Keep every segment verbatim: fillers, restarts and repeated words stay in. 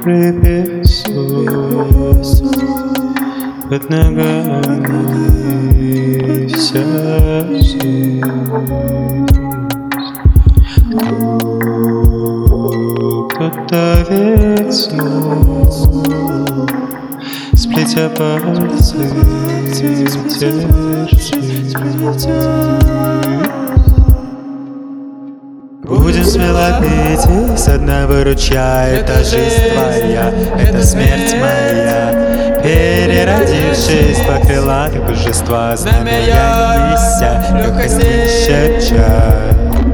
припису под ногами вся жизнь. Кто-то весну, сплетя пальцы, держит. Будем смело пить и со дна выручай. Это жизнь твоя, это смерть моя. Переродившись по крылатых божества, знамя я неся, легкость не щадя.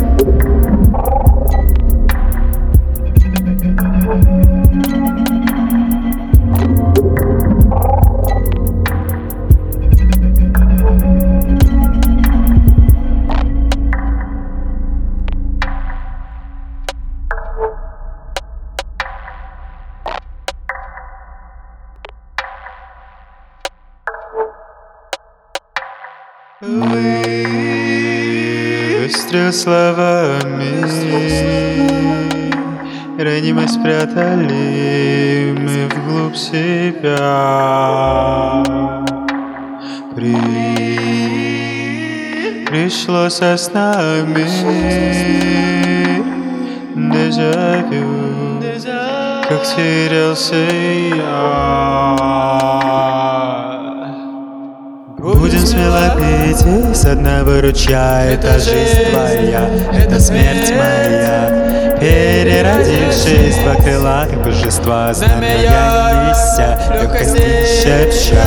Выстрел словами, ранимость спрятали мы вглубь себя. При... Пришло со снами дежавю, как терялся я. Будем смело пить и со дна выручай. Это жизнь твоя, это смерть моя. Переродившись два крылатых божества, знамя я неся, легкость не щадя.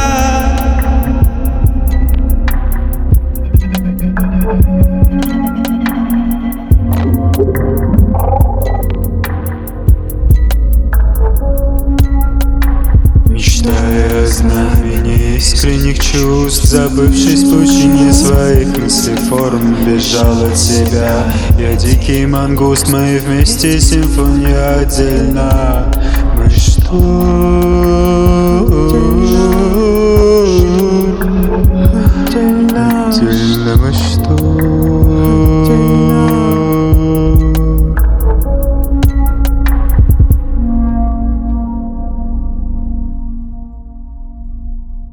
Мечтая о знамени искренних чувств, забывшись в пучине своих мыслей форм, бежал от себя. Я дикий мангуст, мы вместе, симфония отдельно. Мы что? Отдельно мы что?